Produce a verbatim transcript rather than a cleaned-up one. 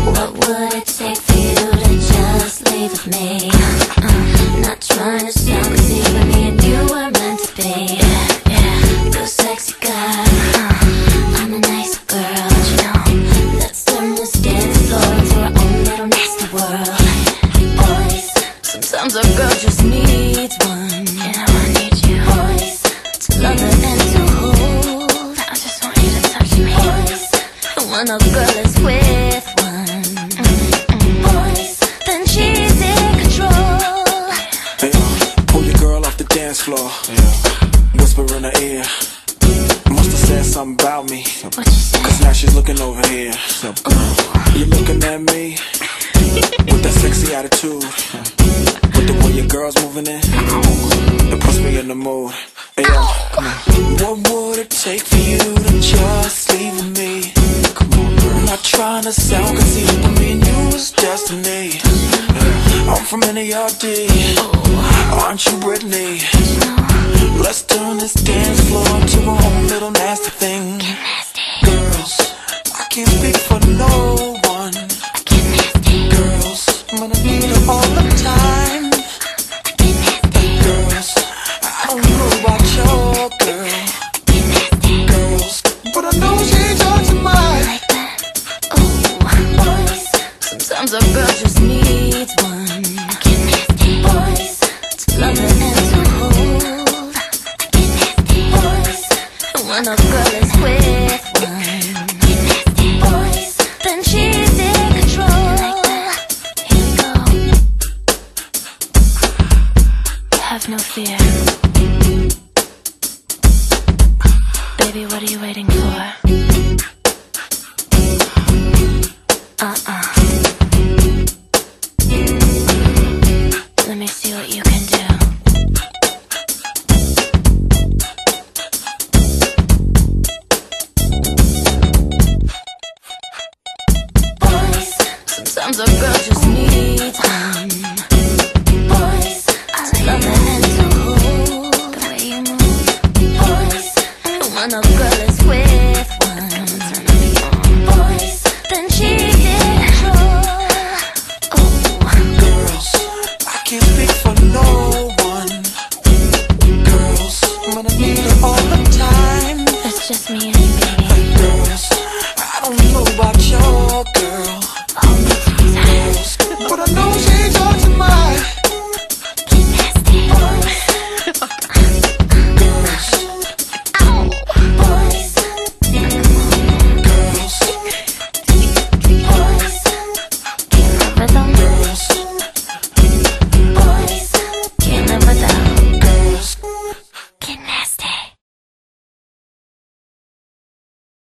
What would it take for you to just leave with me? uh, Not trying to sound crazy, but me and you were meant to be. Yeah, yeah. You're a sexy guy, uh, I'm a nice girl, you know. Let's turn this dance floor into our own little nasty world. Boys, sometimes a girl just needs one. You know I need you. Boys, to love her and to hold. I just want you to touch me. Boys, and when a girl is with one, mm-mm. Boys, then she's in control. Hey, uh, pull your girl off the dance floor. Yeah. Whisper in her ear. Must have said something about me. What you say? Cause now she's looking over here. So, you looking at me with that sexy attitude. With the way your girl's moving in, it puts me in the mood. Hey, yo, come on. What would it take for you to just leave with me? Come on, girl. I'm not trying to sound conceited, but me and you is destiny. I'm from N A R D, aren't you Britney? Let's turn this dance floor into a whole little nasty thing. Girls, I can't speak for no one. Girls, I'm gonna need her all the time. Girls, I don't know about your girl. Girls, but I know she ain't touching mine. Boys, sometimes a girl just needs one. Boys, to love her and to hold. Boys, and when a girl is with one, boys, then she's in control. Here we go. Have no fear. Baby, what are you waiting for? Uh-uh. Let me see what you can do. Boys, sometimes a girl just needs one.